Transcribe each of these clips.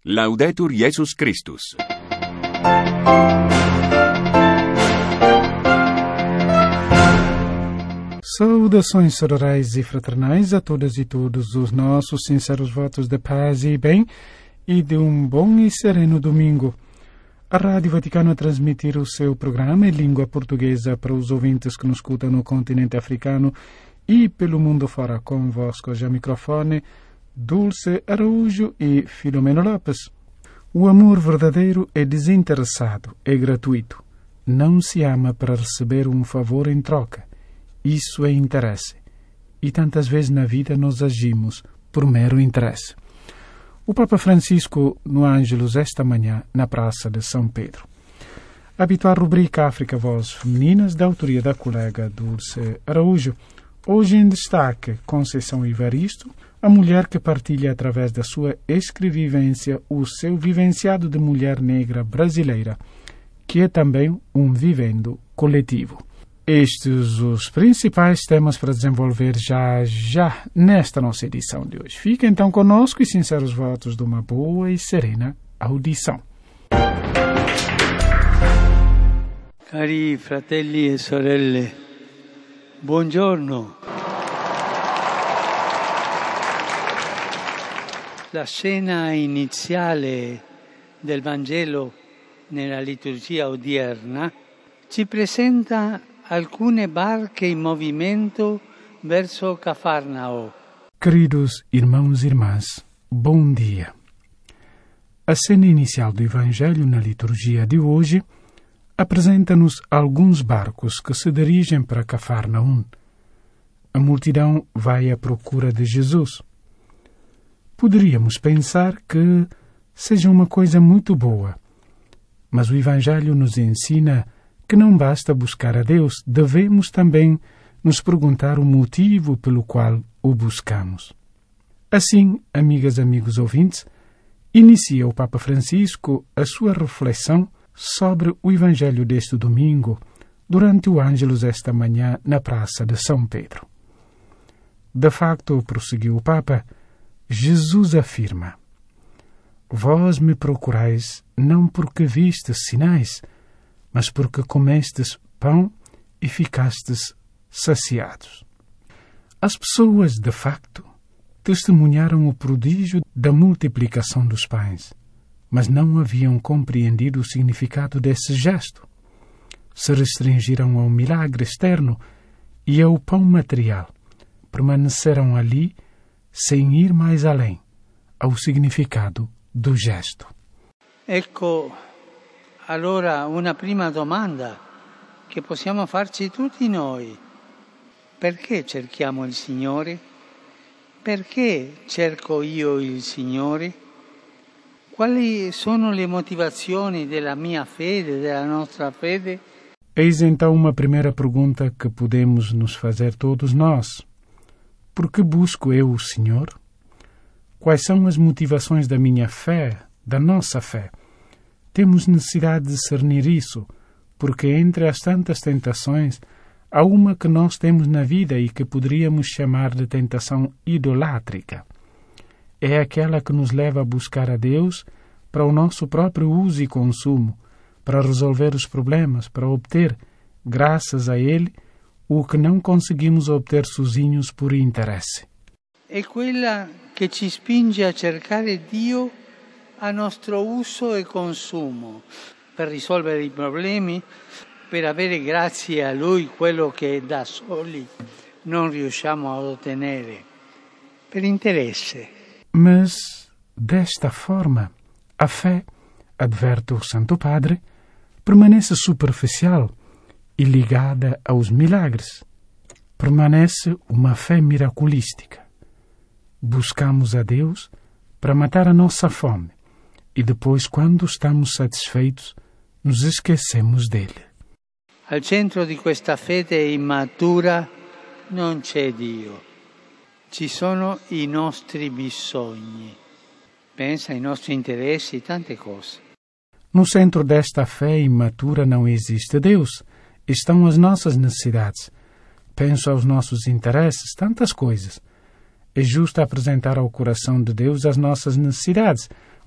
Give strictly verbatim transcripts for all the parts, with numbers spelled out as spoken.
Laudetur Jesus Christus. Saudações sororais e fraternais a todas e todos os nossos sinceros votos de paz e bem e de um bom e sereno domingo. A Rádio Vaticano a transmitir o seu programa em língua portuguesa para os ouvintes que nos escutam no continente africano e pelo mundo fora. Convosco já microfone Dulce Araújo e Filomeno Lopes. O amor verdadeiro é desinteressado, é gratuito. Não se ama para receber um favor em troca. Isso é interesse. E tantas vezes na vida nós agimos por mero interesse. O Papa Francisco, no Ângelus esta manhã, na Praça de São Pedro. A habitual rubrica África Vozes Femininas, da autoria da colega Dulce Araújo. Hoje em destaque, Conceição Evaristo, a mulher que partilha através da sua escrevivência o seu vivenciado de mulher negra brasileira, que é também um vivendo coletivo. Estes os principais temas para desenvolver já já nesta nossa edição de hoje. Fica então conosco e sinceros votos de uma boa e serena audição. Cari fratelli e sorelle, buongiorno. La scena iniziale del Vangelo nella liturgia odierna ci presenta alcune barche in movimento verso Cafarnao. Queridos irmãos e irmãs, bom dia. A cena inicial do Evangelho na liturgia de hoje apresenta-nos alguns barcos que se dirigem para Cafarnaum. A multidão vai à procura de Jesus. Poderíamos pensar que seja uma coisa muito boa, mas o Evangelho nos ensina que não basta buscar a Deus, devemos também nos perguntar o motivo pelo qual o buscamos. Assim, amigas e amigos ouvintes, inicia o Papa Francisco a sua reflexão sobre o Evangelho deste domingo, durante o Ângelus esta manhã na Praça de São Pedro. De facto, prosseguiu o Papa, Jesus afirma: Vós me procurais não porque vistes sinais, mas porque comestes pão e ficastes saciados. As pessoas, de facto, testemunharam o prodígio da multiplicação dos pães, mas não haviam compreendido o significado desse gesto. Se restringiram ao milagre externo e ao pão material. Permaneceram ali sem ir mais além, ao significado do gesto. Ecco allora una prima domanda che possiamo farci tutti noi. Perché cerchiamo il Signore? Perché cerco io il Signore? Quali sono le motivazioni della mia fede, della nostra fede? Eis então uma primeira pergunta que podemos nos fazer todos nós. Por que busco eu o Senhor? Quais são as motivações da minha fé, da nossa fé? Temos necessidade de discernir isso, porque entre as tantas tentações, há uma que nós temos na vida e que poderíamos chamar de tentação idolátrica. É aquela que nos leva a buscar a Deus para o nosso próprio uso e consumo, para resolver os problemas, para obter, graças a Ele, o que não conseguimos obter sozinhos por interesse. È quella che ci spinge a cercare Dio a nostro uso e consumo, per risolvere i problemi, per avere grazie a Lui quello che da soli non riusciamo a ottenere, per interesse. Mas, desta forma, a fé, adverte o Santo Padre, permanece superficial e ligada aos milagres. Permanece uma fé miraculística. Buscamos a Deus para matar a nossa fome e depois, quando estamos satisfeitos, nos esquecemos dele. Al centro di questa fede immatura non c'è Dio. Ci sono i nostri bisogni. Pensa ai nostri interessi, tante cose. No centro desta fé imatura não existe Deus. Estão as nossas necessidades. Penso aos nossos interesses, tantas coisas. É justo apresentar ao coração de Deus as nossas necessidades,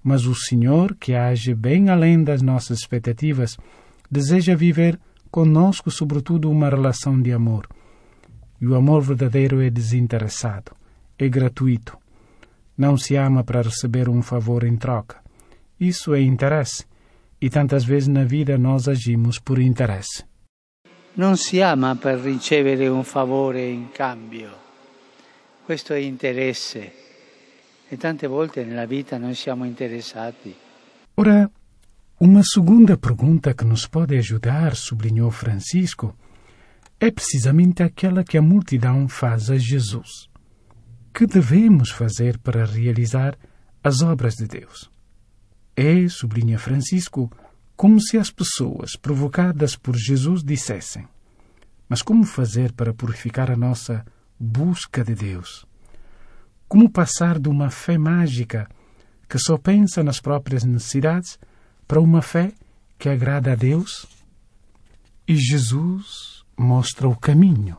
Mas o Senhor, que age bem além das nossas expectativas, deseja viver conosco, sobretudo, uma relação de amor. E o amor verdadeiro é desinteressado, é gratuito. Não se ama para receber um favor em troca. Isso é interesse. E tantas vezes na vida nós agimos por interesse. Non si ama per ricevere un favore in cambio. Questo è interesse. E tante volte nella vita noi siamo interessati. Ora, uma segunda pergunta que nos pode ajudar, sublinhou Francisco, é precisamente aquela que a multidão faz a Jesus. Que devemos fazer para realizar as obras de Deus? É, sublinha Francisco, como se as pessoas provocadas por Jesus dissessem: mas como fazer para purificar a nossa busca de Deus? Como passar de uma fé mágica que só pensa nas próprias necessidades para uma fé que agrada a Deus? E Jesus mostra o caminho.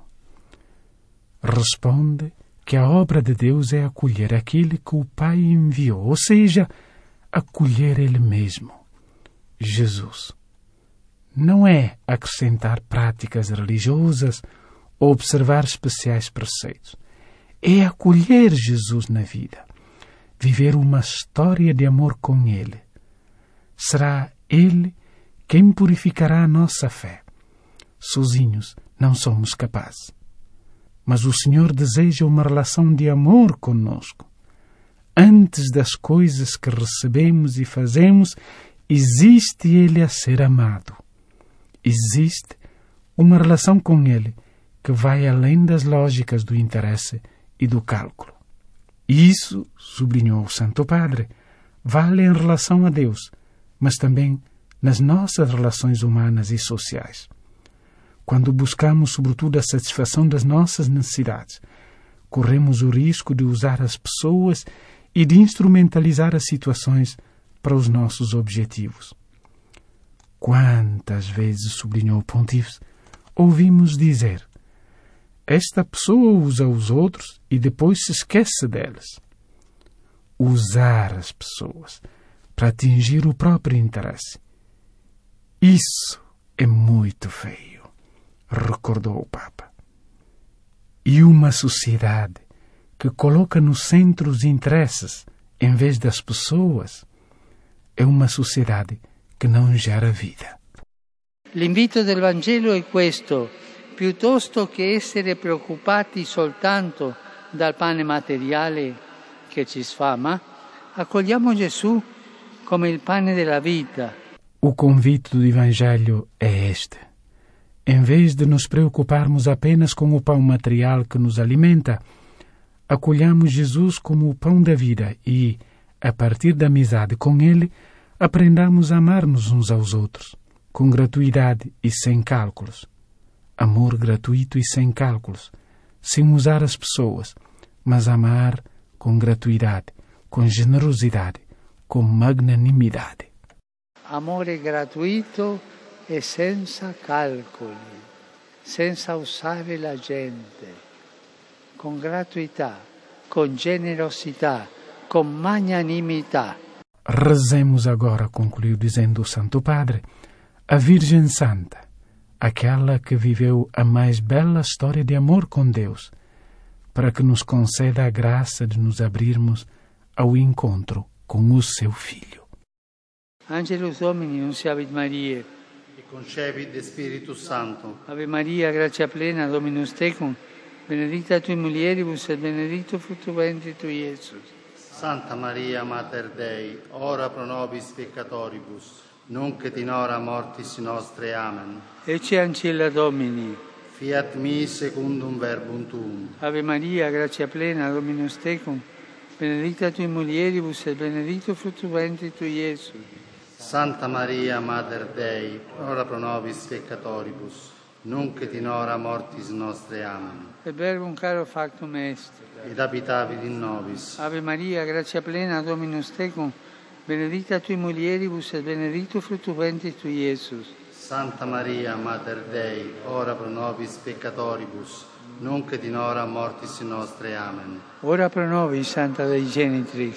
Responde que a obra de Deus é acolher aquele que o Pai enviou, ou seja, acolher Ele mesmo, Jesus. Não é acrescentar práticas religiosas ou observar especiais preceitos. É acolher Jesus na vida, viver uma história de amor com Ele. Será Ele quem purificará a nossa fé. Sozinhos não somos capazes. Mas o Senhor deseja uma relação de amor conosco. Antes das coisas que recebemos e fazemos, existe Ele a ser amado. Existe uma relação com Ele que vai além das lógicas do interesse e do cálculo. E isso, sublinhou o Santo Padre, vale em relação a Deus, mas também nas nossas relações humanas e sociais. Quando buscamos, sobretudo, a satisfação das nossas necessidades, corremos o risco de usar as pessoas e de instrumentalizar as situações para os nossos objetivos. Quantas vezes, sublinhou o Pontífice, ouvimos dizer: esta pessoa usa os outros e depois se esquece delas. Usar as pessoas para atingir o próprio interesse. Isso é muito feio, recordou o Papa. E uma sociedade que coloca no centro os interesses em vez das pessoas é uma sociedade che non gera vita. L'invito del Vangelo è questo: piuttosto che essere preoccupati soltanto dal pane materiale che ci sfama, accogliamo Gesù come il pane della vita. O convite do Evangelho é este. Em vez de nos preocuparmos apenas com o pão material que nos alimenta, acolhamos Jesus como o pão da vida e, a partir da amizade com Ele, aprendamos a amar-nos uns aos outros, com gratuidade e sem cálculos. Amor gratuito e sem cálculos, sem usar as pessoas, mas amar com gratuidade, com generosidade, com magnanimidade. Amore gratuito e senza calcoli, senza usare la gente, con gratuità, con generosità, con magnanimità. Rezemos agora, concluiu dizendo o Santo Padre, a Virgem Santa, aquela que viveu a mais bela história de amor com Deus, para que nos conceda a graça de nos abrirmos ao encontro com o seu Filho. Angelus Domini, nunciavit Mariae, e concepit Spiritus Sancto. Ave Maria, grazia plena, Dominus tecum, benedicta tui mulieribus et benedictus fructus ventris tui, Iesus. Santa Maria, Mater Dei, ora pro nobis peccatoribus, nunc et in hora mortis nostre. Amen. Ecce ancilla Domini. Fiat mi secundum verbum tuum. Ave Maria, grazia plena, Dominus tecum, benedicta tui mulieribus et benedictus fructus ventris tui, Iesus. Santa Maria, Mater Dei, ora pro nobis peccatoribus, nunc et in hora mortis nostre. Amen. Et verbum caro factum est. Ed abitavit in nobis. Ave Maria, grazia plena, Dominus tecum, benedicta tui mulieribus et benedictus fructus ventris tui, Iesus. Santa Maria, Mater Dei, ora pro nobis peccatoribus, nunc et in hora mortis nostre. Amen. Ora pro nobis, Santa Dei Genitrix.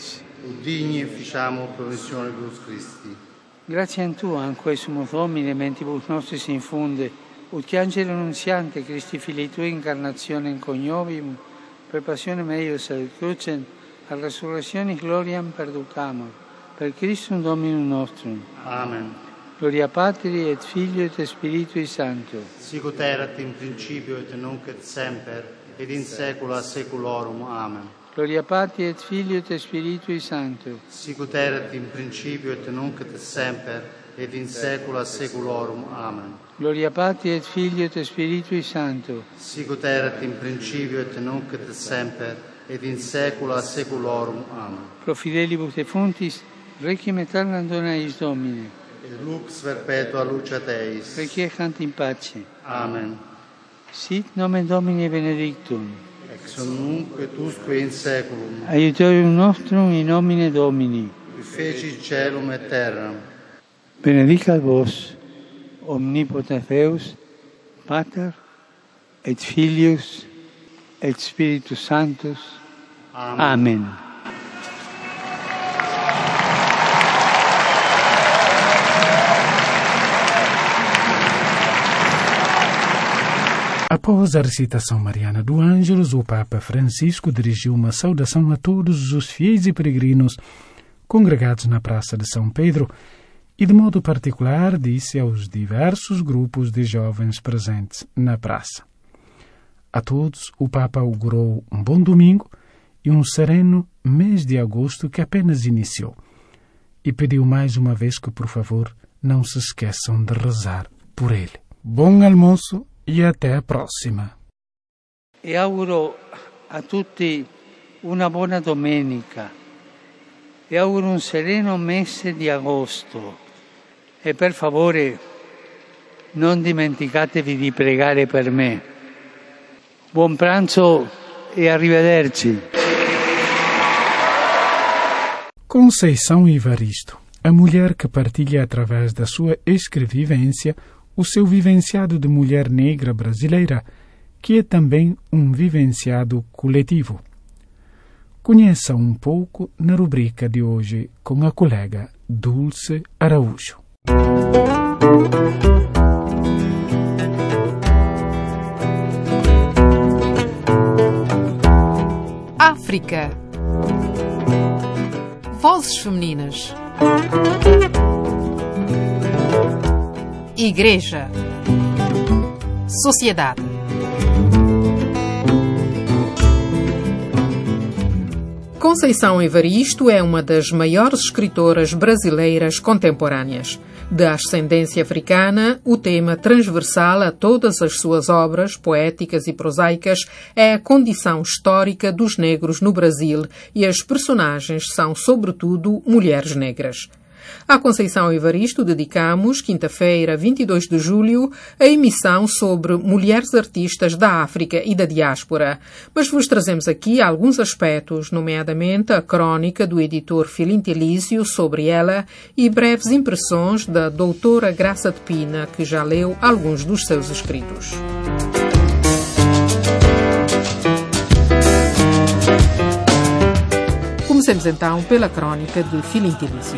ut digni ficiamo promissione Deus Christi. Grazie a Tu, anque sumo Domine, mentibus nostris infunde, ut che angelo annunziante Christi Filii Tui incarnazione coniovium, per passione meius ad crucem, a resurrectionis gloriam perducamur, per Christum Dominum nostrum. Amen. Gloria Patri et Filio et Spiritui Sancto. Sicut erat in principio et nunc et semper, ed in saecula saeculorum. Amen. Gloria Patri et Filio et Spiritui Sancto. Sicut erat in principio et nunc et semper, ed in saecula saeculorum. Amen. Gloria Patri et Filio et Spiritui Sancto. Sicut erat in principio et nunc et semper, ed in saecula saeculorum. Amen. Pro fidelibus defuntis, requiem aeternam dona eis Domine. Et lux perpetua luceat eis. Requiescant in pace. Amen. Sit nomen Domini benedictum. Ex nunc et usque in saeculum. Aiutorium nostrum in nomine Domini. Qui feci caelum et terram. Benedicat vos, omnipotens Deus, Pater, et Filius, et Spiritus Sanctus. Amen. Amen. Após a recitação mariana do Ângelus, o Papa Francisco dirigiu uma saudação a todos os fiéis e peregrinos congregados na Praça de São Pedro e, de modo particular, disse aos diversos grupos de jovens presentes na praça. A todos, o Papa augurou um bom domingo e um sereno mês de agosto que apenas iniciou e pediu mais uma vez que, por favor, não se esqueçam de rezar por ele. Bom almoço e até a próxima. E auguro a tutti una buona domenica. E auguro un sereno mese di agosto. E per favore non dimenticatevi di pregare per me. Buon pranzo e arrivederci. Conceição Evaristo, a mulher que partilha através da sua escrevivência o seu vivenciado de mulher negra brasileira, que é também um vivenciado coletivo. Conheça um pouco na rubrica de hoje com a colega Dulce Araújo. África. Vozes femininas. Igreja. Sociedade. Conceição Evaristo é uma das maiores escritoras brasileiras contemporâneas. De ascendência africana, o tema transversal a todas as suas obras, poéticas e prosaicas, é a condição histórica dos negros no Brasil e as personagens são, sobretudo, mulheres negras. À Conceição Evaristo dedicamos, quinta-feira, vinte e dois de julho, a emissão sobre mulheres artistas da África e da diáspora. Mas vos trazemos aqui alguns aspectos, nomeadamente a crónica do editor Filintilício sobre ela e breves impressões da doutora Graça de Pina, que já leu alguns dos seus escritos. Comecemos então pela crónica de Filintilício.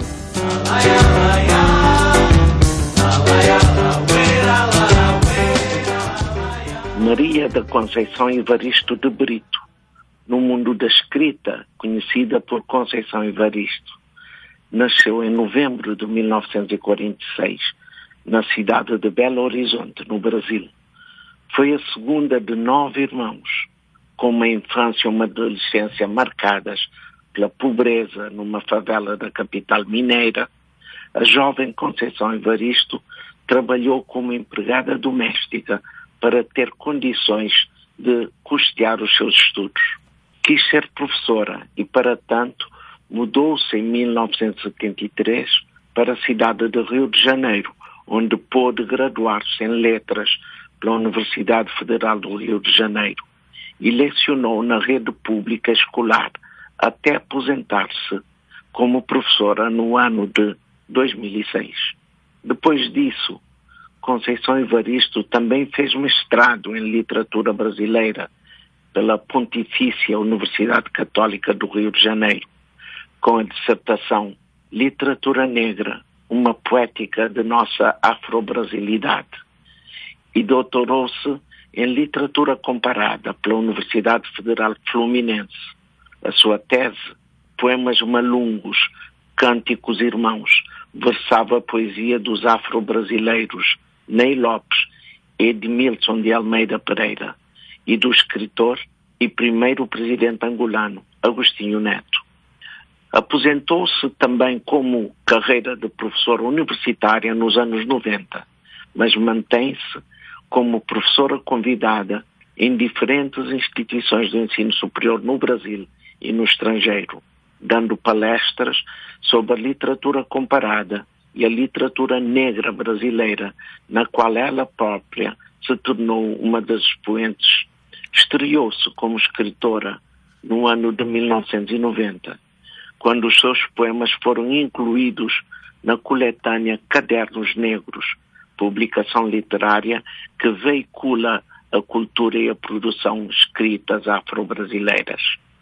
Maria da Conceição Evaristo de Brito, no mundo da escrita, conhecida por Conceição Evaristo, nasceu em novembro de mil novecentos e quarenta e seis, na cidade de Belo Horizonte, no Brasil. Foi a segunda de nove irmãos, com uma infância e uma adolescência marcadas pela pobreza numa favela da capital mineira. A jovem Conceição Evaristo trabalhou como empregada doméstica para ter condições de custear os seus estudos. Quis ser professora e, para tanto, mudou-se em mil novecentos e setenta e três para a cidade de Rio de Janeiro, onde pôde graduar-se em letras pela Universidade Federal do Rio de Janeiro e lecionou na rede pública escolar até aposentar-se como professora no ano de dois mil e seis. Depois disso, Conceição Evaristo também fez mestrado em literatura brasileira pela Pontifícia Universidade Católica do Rio de Janeiro. com a dissertação Literatura Negra, uma poética de nossa afro-brasilidade, e doutorou-se em Literatura Comparada pela Universidade Federal Fluminense. A sua tese, Poemas Malungos, Cânticos Irmãos, versava a poesia dos afro-brasileiros Ney Lopes e Edmilson de Almeida Pereira e do escritor e primeiro presidente angolano, Agostinho Neto. Aposentou-se também como carreira de professora universitária nos anos noventa, mas mantém-se como professora convidada em diferentes instituições de ensino superior no Brasil e no estrangeiro, dando palestras sobre a literatura comparada e a literatura negra brasileira, na qual ela própria se tornou uma das expoentes. Estreou-se como escritora no ano de mil novecentos e noventa, quando os seus poemas foram incluídos na coletânea Cadernos Negros, publicação literária que veicula a cultura e a produção escritas afro-brasileiras.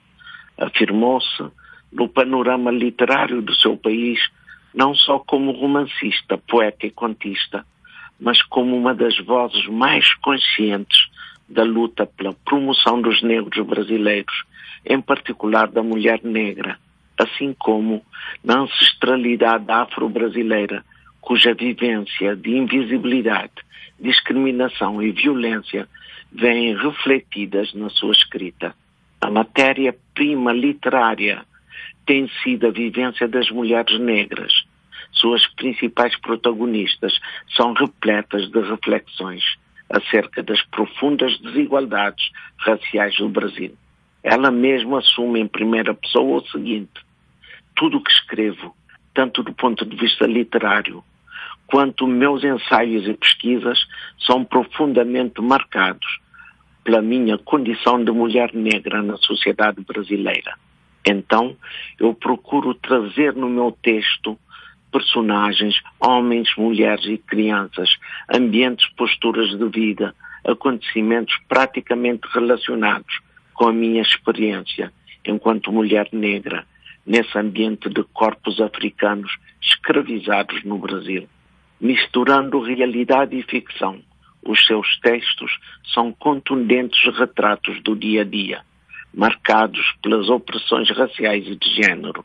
Afirmou-se no panorama literário do seu país não só como romancista, poeta e contista, mas como uma das vozes mais conscientes da luta pela promoção dos negros brasileiros, em particular da mulher negra, assim como na ancestralidade afro-brasileira, cuja vivência de invisibilidade, discriminação e violência vêm refletidas na sua escrita. A matéria-prima literária tem sido a vivência das mulheres negras. Suas principais protagonistas são repletas de reflexões acerca das profundas desigualdades raciais do Brasil. Ela mesma assume em primeira pessoa o seguinte: tudo o que escrevo, tanto do ponto de vista literário, quanto meus ensaios e pesquisas, são profundamente marcados pela minha condição de mulher negra na sociedade brasileira. Então, eu procuro trazer no meu texto personagens, homens, mulheres e crianças, ambientes, posturas de vida, acontecimentos praticamente relacionados com a minha experiência enquanto mulher negra, nesse ambiente de corpos africanos escravizados no Brasil. Misturando realidade e ficção, os seus textos são contundentes retratos do dia a dia, marcados pelas opressões raciais e de género.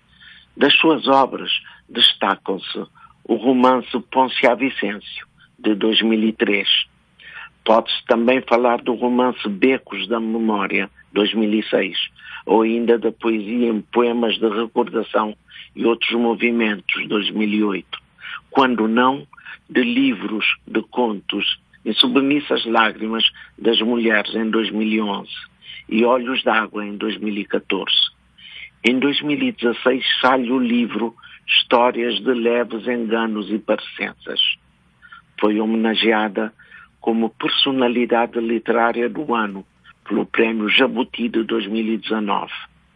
Das suas obras destacam-se o romance Ponciá Vicêncio, de dois mil e três. Pode-se também falar do romance Becos da Memória, dois mil e seis, ou ainda da poesia em Poemas de Recordação e Outros Movimentos, dois mil e oito. Quando não, de livros de contos em Submissas Lágrimas das Mulheres, em dois mil e onze, e Olhos d'Água, em dois mil e catorze. Em dois mil e dezesseis sai o livro Histórias de Leves Enganos e Parecenças. Foi homenageada como personalidade literária do ano pelo Prémio Jabuti de dois mil e dezanove.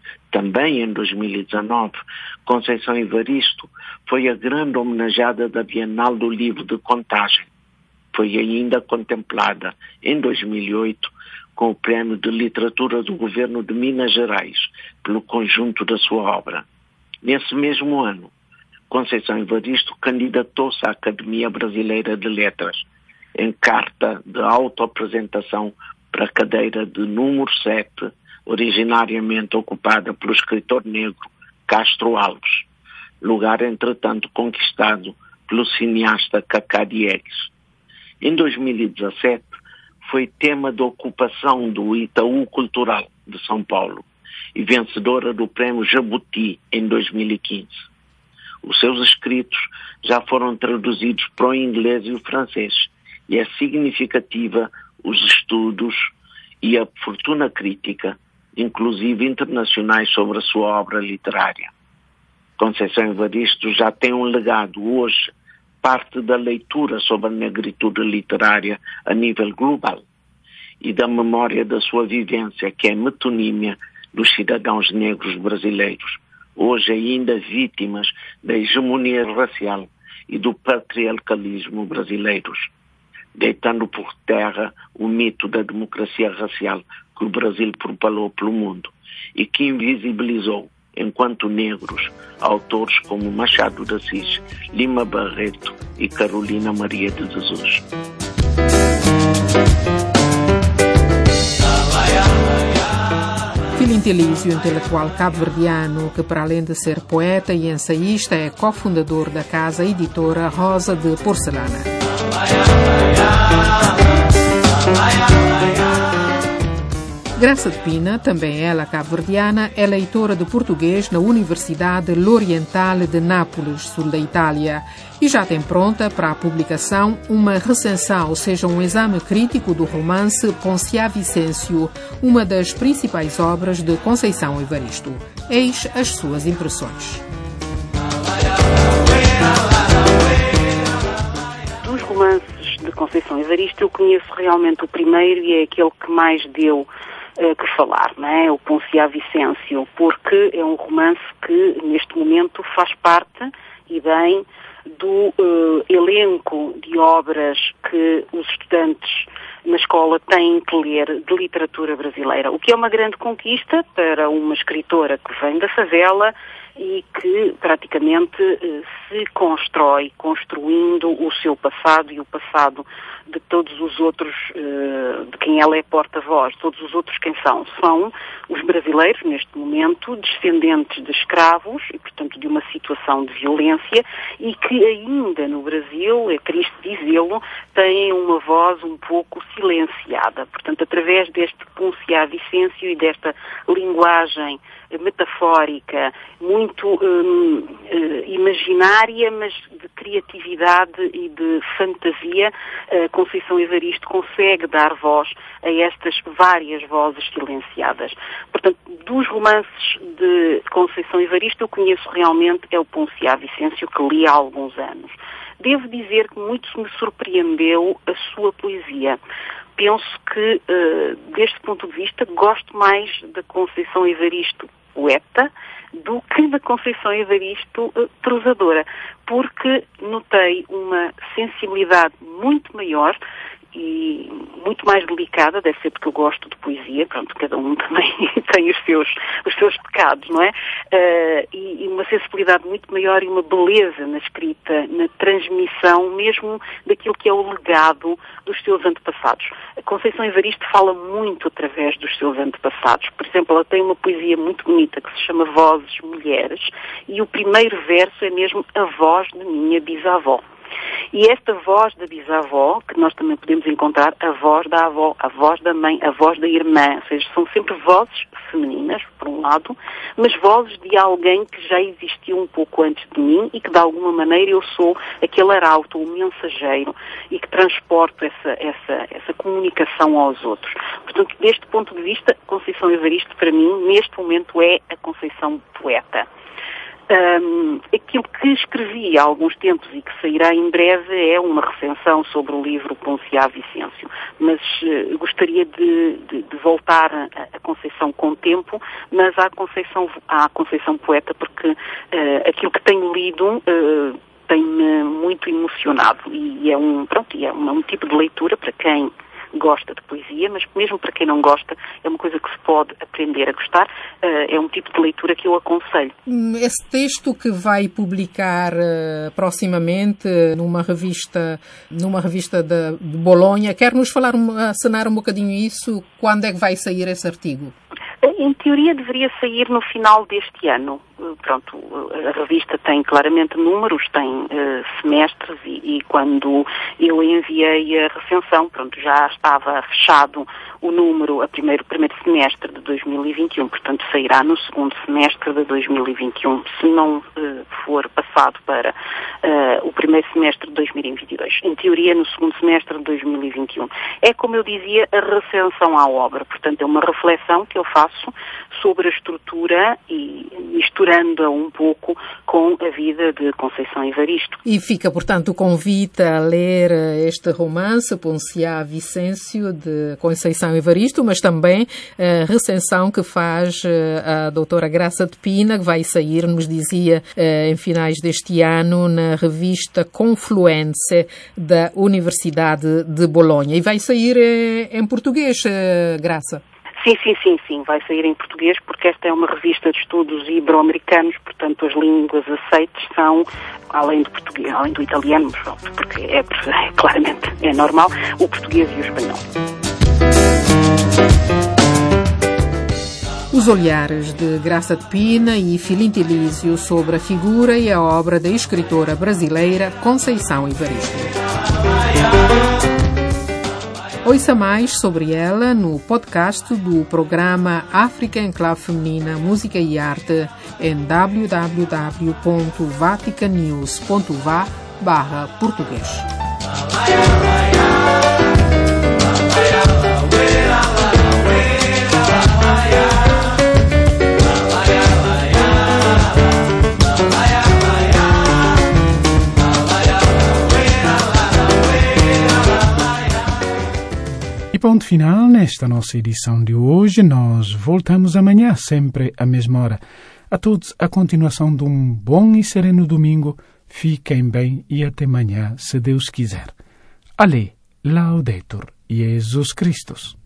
Também em dois mil e dezanove, Conceição Evaristo foi a grande homenageada da Bienal do Livro de Contagem. Foi ainda contemplada em dois mil e oito com o Prémio de Literatura do Governo de Minas Gerais pelo conjunto da sua obra. Nesse mesmo ano, Conceição Evaristo candidatou-se à Academia Brasileira de Letras em carta de autoapresentação para a cadeira de número sete, originariamente ocupada pelo escritor negro Castro Alves, lugar entretanto conquistado pelo cineasta Cacá Diegues. Em dois mil e dezassete, foi tema de ocupação do Itaú Cultural de São Paulo e vencedora do Prémio Jabuti em dois mil e quinze. Os seus escritos já foram traduzidos para o inglês e o francês, e é significativa os estudos e a fortuna crítica, inclusive internacionais, sobre a sua obra literária. Conceição Evaristo já tem um legado hoje, parte da leitura sobre a negritude literária a nível global e da memória da sua vivência, que é metonímia dos cidadãos negros brasileiros, hoje ainda vítimas da hegemonia racial e do patriarcalismo brasileiros, deitando por terra o mito da democracia racial que o Brasil propalou pelo mundo e que invisibilizou enquanto negros, autores como Machado de Assis, Lima Barreto e Carolina Maria de Jesus. Filinto Elísio, intelectual cabo-verdiano que, para além de ser poeta e ensaísta, é cofundador da casa editora Rosa de Porcelana. Graça de Pina, também ela cabo-verdiana, é leitora de português na Universidade L'Orientale de Nápoles, sul da Itália, e já tem pronta para a publicação uma recensão, ou seja, um exame crítico do romance Poncia Vicêncio, uma das principais obras de Conceição Evaristo. Eis as suas impressões. Dos romances de Conceição Evaristo, eu conheço realmente o primeiro e é aquele que mais deu que falar, não é? O Poncia Vicêncio, porque é um romance que neste momento faz parte, e bem, do uh, elenco de obras que os estudantes na escola têm que ler de literatura brasileira, o que é uma grande conquista para uma escritora que vem da favela e que praticamente uh, se constrói, construindo o seu passado e o passado de todos os outros, uh, de quem ela é porta-voz. Todos os outros quem são? São os brasileiros, neste momento, descendentes de escravos e, portanto, de uma situação de violência e que ainda no Brasil, é triste dizê-lo, têm uma voz um pouco silenciada. Portanto, através deste Poncia Vicêncio e desta linguagem metafórica, muito hum, uh, imaginária, mas de criatividade e de fantasia, uh, Conceição Evaristo consegue dar voz a estas várias vozes silenciadas. Portanto, dos romances de Conceição Evaristo, eu conheço realmente é o Poncia Vicêncio, que li há alguns anos. Devo dizer que muito me surpreendeu a sua poesia. Penso que, uh, deste ponto de vista, gosto mais da Conceição Evaristo poeta do que da Conceição Evaristo uh, prosadora, porque notei uma sensibilidade muito maior e muito mais delicada, deve ser porque eu gosto de poesia, pronto, cada um também tem os seus, os seus pecados, não é? Uh, e, e uma sensibilidade muito maior e uma beleza na escrita, na transmissão mesmo daquilo que é o legado dos seus antepassados. A Conceição Evaristo fala muito através dos seus antepassados. Por exemplo, ela tem uma poesia muito bonita que se chama Vozes Mulheres e o primeiro verso é mesmo a voz da minha bisavó. E esta voz da bisavó, que nós também podemos encontrar a voz da avó, a voz da mãe, a voz da irmã, ou seja, são sempre vozes femininas, por um lado, mas vozes de alguém que já existiu um pouco antes de mim e que de alguma maneira eu sou aquele arauto, o mensageiro, e que transporto essa, essa, essa comunicação aos outros. Portanto, deste ponto de vista, Conceição Evaristo, para mim, neste momento é a Conceição poeta. Um, aquilo que escrevi há alguns tempos e que sairá em breve é uma recensão sobre o livro Poncia Vicêncio, mas uh, gostaria de, de, de voltar a, a Conceição com o tempo, mas à Conceição, à Conceição poeta, porque uh, aquilo que tenho lido uh, tem-me muito emocionado e é um, pronto, é um, um tipo de leitura para quem gosta de poesia, mas mesmo para quem não gosta, é uma coisa que se pode aprender a gostar, uh, é um tipo de leitura que eu aconselho. Esse texto que vai publicar uh, proximamente numa revista, numa revista de, de Bolonha, quer nos falar, acenar um bocadinho isso? Quando é que vai sair esse artigo? Em teoria deveria sair no final deste ano. Pronto, a revista tem claramente números, tem uh, semestres e, e quando eu enviei a recensão, pronto, já estava fechado o número, a primeiro, primeiro semestre de dois mil e vinte e um, portanto sairá no segundo semestre de dois mil e vinte e um, se não uh, for passado para uh, o primeiro semestre de dois mil e vinte e dois. Em teoria, no segundo semestre de dois mil e vinte e um. É, como eu dizia, a recensão à obra, portanto é uma reflexão que eu faço sobre a estrutura e misturando-a um pouco com a vida de Conceição Evaristo. E fica, portanto, o convite a ler este romance, Poncia Vicêncio, de Conceição Evaristo, mas também a recensão que faz a doutora Graça de Pina, que vai sair, nos dizia, em finais deste ano, na revista Confluência da Universidade de Bolonha. E vai sair em português, Graça? Sim, sim, sim, sim, vai sair em português, porque esta é uma revista de estudos ibero-americanos, portanto as línguas aceites são, além do português, além do italiano, pronto, porque é, é claramente, é normal, o português e o espanhol. Os olhares de Graça de Pina e Filinto Elísio sobre a figura e a obra da escritora brasileira Conceição Evaristo. Ouça mais sobre ela no podcast do programa África Enclave Feminina, Música e Arte em w w w ponto vaticanews ponto v a barra português. E ponto final nesta nossa edição de hoje. Nós voltamos amanhã, sempre à mesma hora. A todos, a continuação de um bom e sereno domingo. Fiquem bem e até amanhã, se Deus quiser. Ale, Laudetur Jesus Christus.